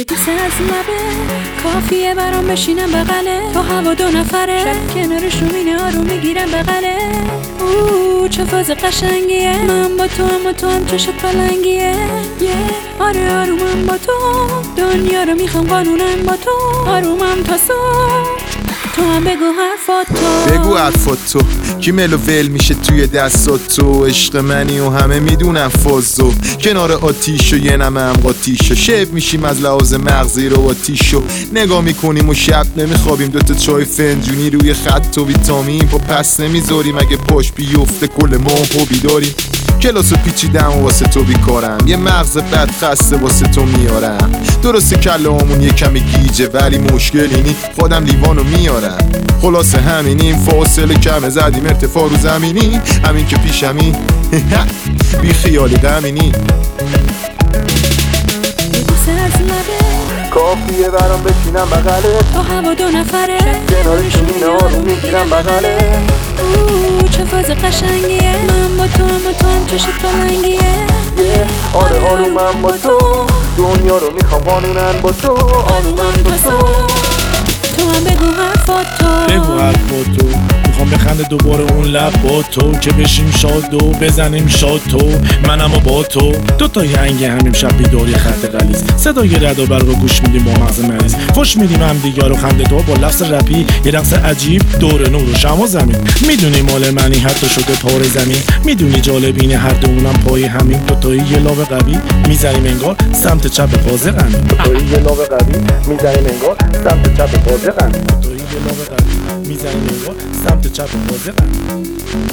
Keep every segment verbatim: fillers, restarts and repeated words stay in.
بوسه از لبه کافیه برام بشینم بغله تو هوا دو نفره شب کنارش رو مینه آروم میگیرم بغله اوه چه فاز قشنگیه من با تو هم و تو هم چشت پلنگیه yeah. آره آرومم با تو دنیا رو میخوام قانونم با تو آرومم تا صبح تو هم بگو حرفاتو بگو حرفاتو کی ملو ول میشه توی دستات تو عشق منی و همه میدونم فازو کنار آتیشو یه نمه هم قاتیشو شب میشیم از لحاظ مغزی رو آتیشو نگاه میکنیم و شب نمیخوابیم دوتا چای فنجونی روی خط و ویتامین پا پس نمیذاریم اگه پاش بیفته کل ما پا بیداریم کلاسو پیچیدم و واسه تو بیکارم یه مغز بد خسته واسه تو میارم درسته کله همون یه کمی گیجه ولی مشکل اینی خودم لیوانو میارم خلاصه همینیم فاصله کم زدیم ارتفاع رو زمینی همین که پیشمی بی خیال غمینی کافیه برام بشینم بغله تو هوا دو نفره کنارش مینه آروم میگیرم بغله اوه چه فاز قشنگیه من با تو هم و تو هم چشت پلنگیه آره آرومم با تو دنیا رو میخوام قانونن با تو آرومم با تو تو هم بگو حرفاتو بگو حرفاتو میخوام بخنده دوباره اون لب با تو که بشیم شاد و بزنیم شاد تو منم و با تو دو تا ینگ همیم شب بیداری خط غلیظ صدای رد و برق گوش میدیم با مغز مریض فش میدیم هم دیگه رو خنده تو با لفظ رپی یه رقص عجیب دور نور و شما زمین میدونی مال منی حتی شده تار زمین میدونی جالبینه هر دومونم پای همین دو تایی یه لاو قوی میزنیم انگار سمت چپ پازه غمین دو تایی یه لاو قوی میزنیم انگار سمت چپ پازه غمین دو تایی یه لاو قوی میزنیم انگار سمت چپ پازه غمین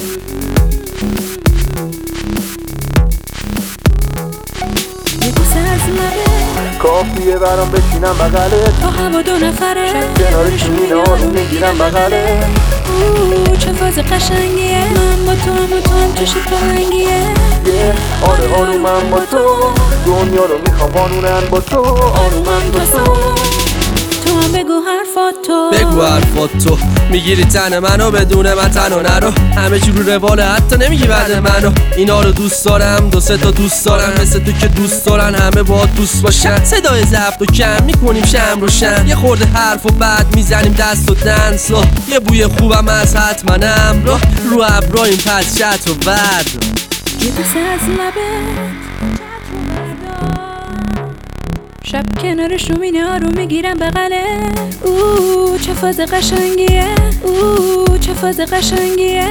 کافیه برام بشینم بغله تو هوا دو نفره کنارش مینه آروم میگیرم بغله اوه چه فاز قشنگیه من با تو هم و تو هم چشت پلنگیه آره آرومم با تو دنیا رو میخوام قانونن با تو آرومم با تو تو هم بگو حرفاتو بگو حرفاتو میگیری تن منو بدون من تنو نرو همه چی رو رواله حتی نمیگی بعد منو اینا رو دوست دارم دو سه تا دوست دارم مثل تو که دوست دارن همه با دوست باشن صدای ضبط و کم میکنیم شم روشن یه خورده حرف و بعد میزنیم دست و دنس و یه بوی خوبم از حتمنم رو رو ابراهیم پس شط و ورد یه بوسه از لبه شب کنارش رو مینه آروم میگیرم بغله اوه چه فاز قشنگیه اوه چه فاز قشنگیه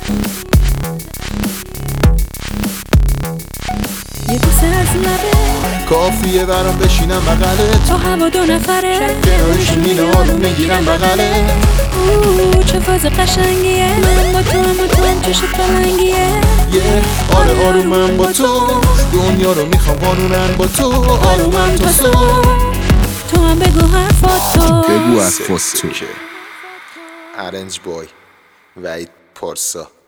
یه بوسه از لبه کافیه برام بشینم بغله تو هوا دو نفره کنارش مینه آروم میگیرم بغله اوه چه فاز قشنگیه من با تو هم و تو هم چشت پلنگیه آره آرومم با تو دنیا رو میخوام قانونن با تو آرومم تا صبح تو هم بگو حرفاتو بگو حرفاتو ارنج بای وحید پارسا